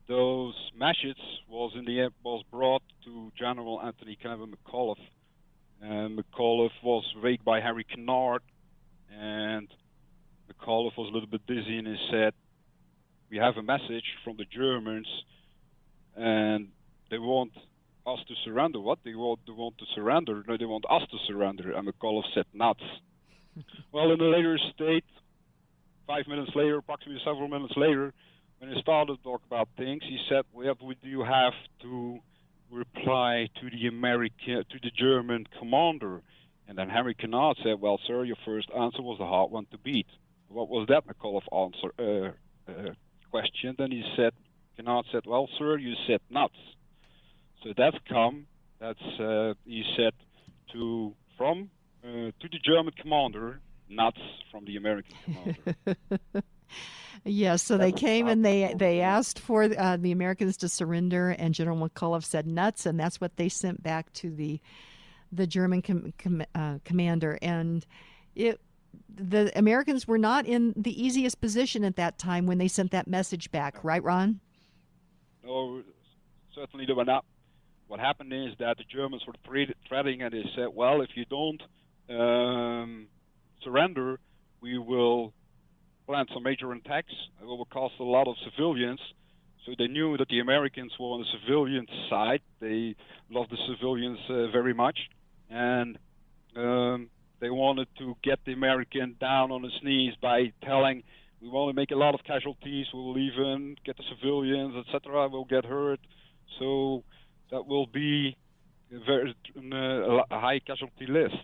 those message was in the end was brought to General Anthony Kevin McAuliffe. And McAuliffe was raked by Harry Kennard, and McAuliffe was a little bit dizzy, and he said, "We have a message from the Germans, and they want us to surrender." What? They want, they want to surrender? No, they want us to surrender. And McAuliffe said, "Nuts." Well, in a later state, five minutes later, approximately several minutes later, when he started to talk about things, he said, "Well, would you have to reply to the American, to the German commander?" And then Henry Kennard said, "Well, sir, your first answer was a hard one to beat." What was that? McAuliffe answer uh, uh, question. Then he said, Kennard said, "Well, sir, you said nuts." So that's come. That's uh, he said to from uh, to the German commander, nuts from the American commander. Yes, so they came and they they asked for uh, the Americans to surrender, and General McAuliffe said nuts, and that's what they sent back to the the German com, com, uh, commander. And it the Americans were not in the easiest position at that time when they sent that message back, right, Ron? No, certainly they were not. What happened is that the Germans were threatening, and they said, "Well, if you don't um, surrender, we will plan some major attacks. It will cost a lot of civilians." So they knew that the Americans were on the civilian side. They loved the civilians uh, very much, and um, they wanted to get the American down on his knees by telling, "We want to make a lot of casualties. We will even get the civilians, et cetera. Will get hurt." So that will be a very uh, a high casualty list.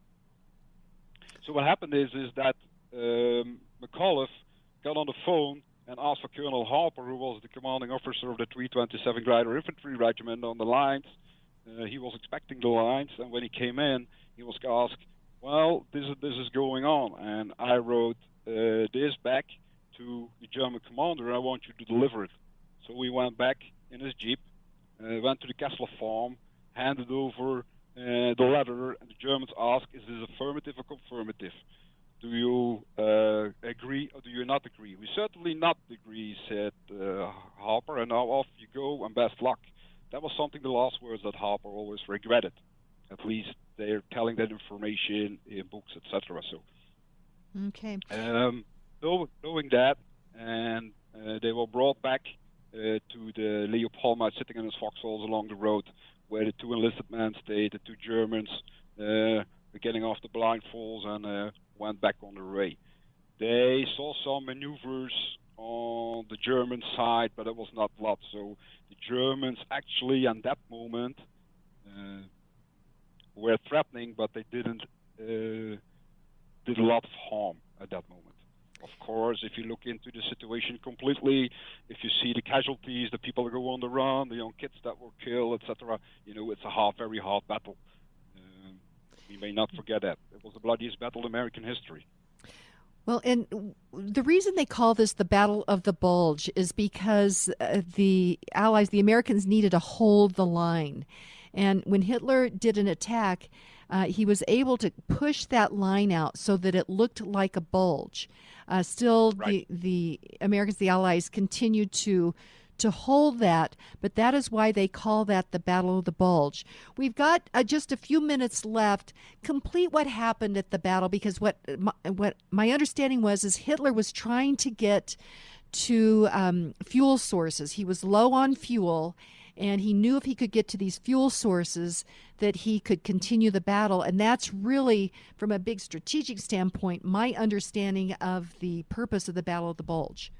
So what happened is is that um, McAuliffe got on the phone and asked for Colonel Harper, who was the commanding officer of the three twenty-seven Glider Infantry Regiment on the lines. Uh, he was expecting the lines, and when he came in, he was asked, "Well, this is this is going on," and I wrote uh, this back to the German commander, and I want you to deliver it. So we went back in his jeep, uh, went to the Kessler farm, handed over uh, the letter, and the Germans asked, "Is this affirmative or confirmative? Do you uh, agree or do you not agree?" "We certainly not agree," said uh, Harper, "and now off you go and best luck." That was something, the last words that Harper always regretted. At least they're telling that information in books, et cetera. So, okay. Um, knowing that, and uh, they were brought back uh, to the Leopold sitting in his foxholes along the road where the two enlisted men stayed. The two Germans uh, were getting off the blindfolds and uh, went back on the way. They saw some maneuvers on the German side, but it was not a lot. So the Germans actually, at that moment, uh, were threatening, but they didn't uh, did a lot of harm at that moment. Of course, if you look into the situation completely, if you see the casualties, the people that go on the run, the young kids that were killed, et cetera, you know, it's a hard, very hard battle. Um, we may not forget that. It was the bloodiest battle in American history. Well, and the reason they call this the Battle of the Bulge is because uh, the Allies, the Americans, needed to hold the line. And when Hitler did an attack, uh, he was able to push that line out so that it looked like a bulge. Uh, still, right. the, the Americans, the Allies, continued to to hold that, but that is why they call that the Battle of the Bulge. We've got uh, just a few minutes left. Complete what happened at the battle, because what my, what my understanding was is Hitler was trying to get to um, fuel sources. He was low on fuel, and he knew if he could get to these fuel sources that he could continue the battle. And that's really, from a big strategic standpoint, my understanding of the purpose of the Battle of the Bulge.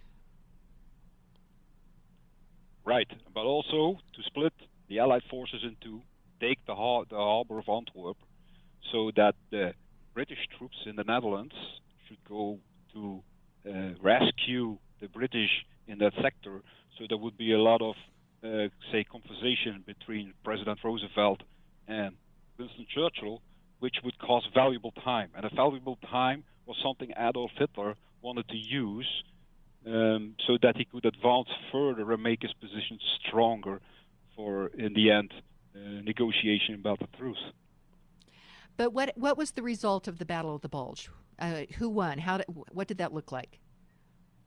Right, but also to split the Allied forces in two, take the, har- the harbor of Antwerp, so that the British troops in the Netherlands should go to uh, rescue the British in that sector. So there would be a lot of, uh, say, conversation between President Roosevelt and Winston Churchill, which would cost valuable time. And a valuable time was something Adolf Hitler wanted to use Um, so that he could advance further and make his position stronger for, in the end, uh, negotiation about the truce. But what what was the result of the Battle of the Bulge? Uh, who won? How did, what did that look like?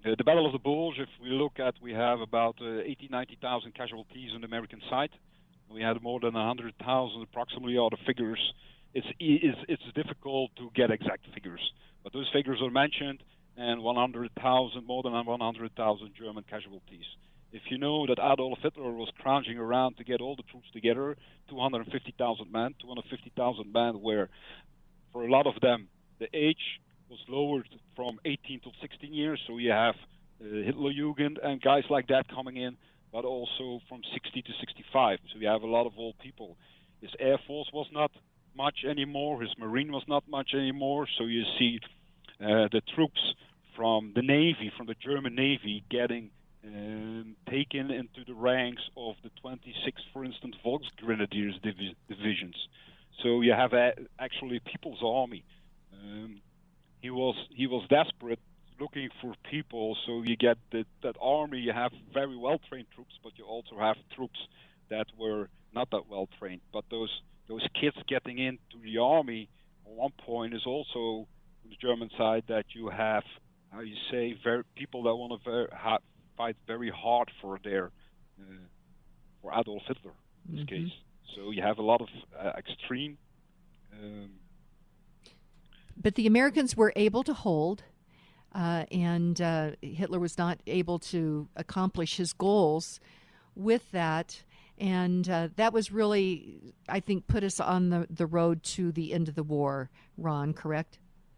Uh, the Battle of the Bulge, if we look at, we have about uh, eighty, ninety thousand casualties on the American side. We had more than one hundred thousand, approximately, other figures. It's, it's, it's difficult to get exact figures, but those figures are mentioned, and one hundred thousand, more than one hundred thousand German casualties. If you know that Adolf Hitler was crouching around to get all the troops together, two hundred fifty thousand men, two hundred fifty thousand men were, for a lot of them, the age was lowered from eighteen to sixteen years, so you have uh, Hitlerjugend and guys like that coming in, but also from sixty to sixty-five, so you have a lot of old people. His Air Force was not much anymore, his Marine was not much anymore, so you see uh, the troops from the Navy, from the German Navy, getting um, taken into the ranks of the twenty-sixth, for instance, Volksgrenadiers divi- divisions. So you have a, actually People's Army. Um, he was he was desperate, looking for people. So you get the, that army. You have very well trained troops, but you also have troops that were not that well trained. But those those kids getting into the army at one point is also on the German side that you have, how you say, very, people that want to very, ha, fight very hard for their uh, for Adolf Hitler in this Mm-hmm. case. So you have a lot of uh, extreme. Um, But the Americans were able to hold, uh, and uh, Hitler was not able to accomplish his goals with that. And uh, that was really, I think, put us on the, the road to the end of the war, Ron, correct?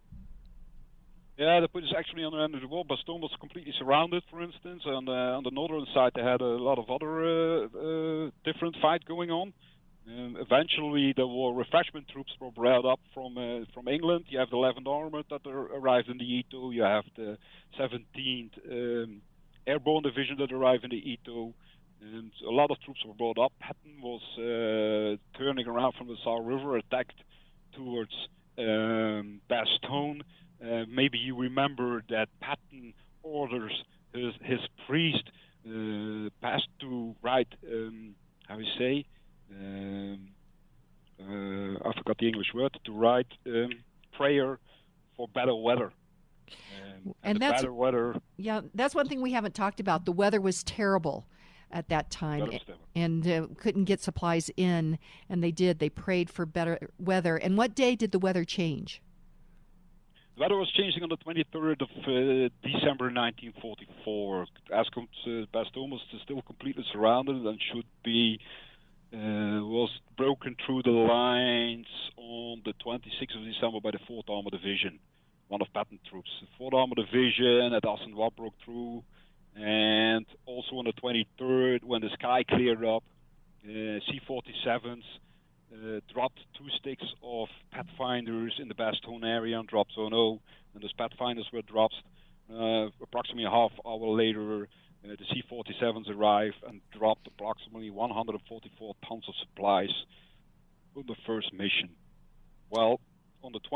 Yeah, they put us actually on the end of the war. Bastogne was completely surrounded, for instance. On the, on the northern side, they had a lot of other uh, uh, different fight going on. Um, eventually, there were refreshment troops were brought up from uh, from England. You have the eleventh Armored that are, arrived in the E two. You have the seventeenth um, Airborne Division that arrived in the E two. And a lot of troops were brought up. Patton was uh, turning around from the Saar River, attacked towards um, Bastogne. Uh, maybe you remember that Patton orders his, his priest uh, passed to write, um, how you say, um, uh, I forgot the English word, to write um, prayer for better weather. Um, and And the that's- better weather. Yeah, that's one thing we haven't talked about. The weather was terrible at that time, Weather was terrible. and uh, couldn't get supplies in, and they did. They prayed for better weather. And what day did the weather change? The weather was changing on the twenty-third of uh, December nineteen forty-four. Ascot uh, Bastogne was still completely surrounded and should be uh, was broken through the lines on the twenty-sixth of December by the fourth Armored Division, one of Patton troops. The fourth Armored Division at Assenois broke through, and also on the twenty-third, when the sky cleared up, uh, C forty-sevens Uh, dropped two sticks of Pathfinders in the Bastogne area and dropped zone O. And those Pathfinders were dropped. Uh, approximately a half hour later, uh, the C forty-sevens arrived and dropped approximately one hundred forty-four tons of supplies on the first mission. Well, on the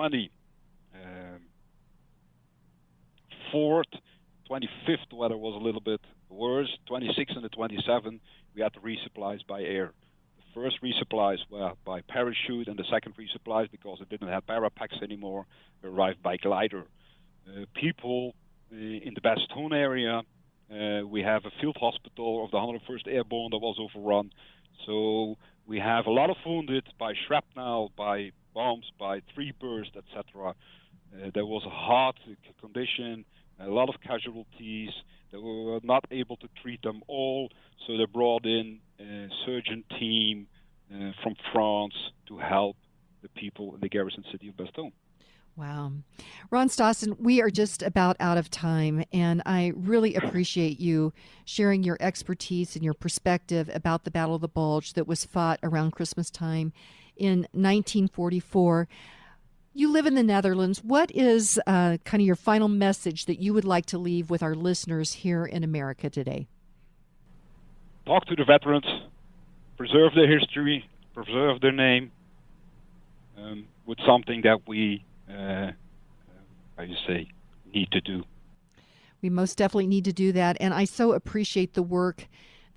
twenty-fourth, twenty-fifth, the weather was a little bit worse. twenty-sixth and the twenty-seventh, we had the resupplies by air. First resupplies were by parachute, and the second resupplies, because they didn't have parapacks anymore, arrived by glider. Uh, people uh, in the Bastogne area, uh, we have a field hospital of the one hundred first Airborne that was overrun. So we have a lot of wounded by shrapnel, by bombs, by tree burst, et cetera. Uh, there was a hard condition, a lot of casualties. They were not able to treat them all, so they brought in a surgeon team uh, from France to help the people in the garrison city of Bastogne. Wow. Ron Stassen, we are just about out of time, and I really appreciate you sharing your expertise and your perspective about the Battle of the Bulge that was fought around Christmas time in nineteen forty-four. You live in the Netherlands. What is uh, kind of your final message that you would like to leave with our listeners here in America today? Talk to the veterans, preserve their history, preserve their name, um, with something that we, uh, how you say, need to do. We most definitely need to do that, and I so appreciate the work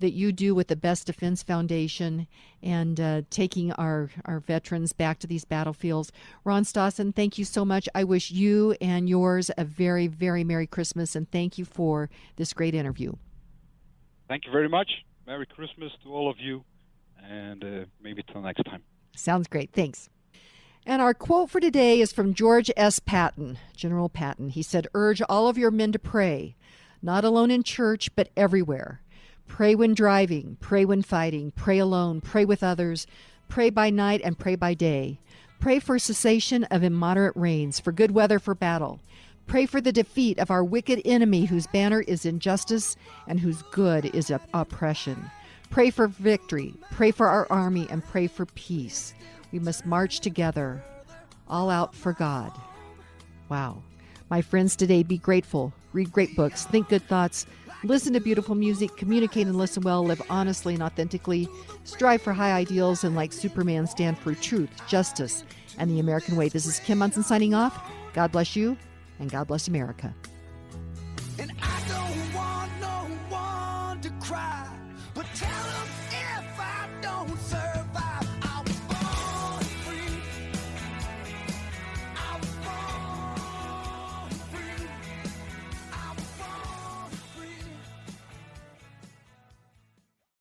that you do with the Best Defense Foundation and uh, taking our, our veterans back to these battlefields. Ron Stassen, thank you so much. I wish you and yours a very, very Merry Christmas, and thank you for this great interview. Thank you very much. Merry Christmas to all of you, and uh, maybe till next time. Sounds great. Thanks. And our quote for today is from George S. Patton, General Patton. He said, "Urge all of your men to pray, not alone in church, but everywhere. Pray when driving, pray when fighting, pray alone, pray with others, pray by night and pray by day. Pray for cessation of immoderate rains, for good weather for battle. Pray for the defeat of our wicked enemy whose banner is injustice and whose good is op- oppression. Pray for victory, pray for our army, and pray for peace. We must march together, all out for God." Wow. My friends, today, be grateful, read great books, think good thoughts, listen to beautiful music, communicate and listen well, live honestly and authentically, strive for high ideals, and like Superman, stand for truth, justice, and the American way. This is Kim Monson signing off. God bless you, and God bless America.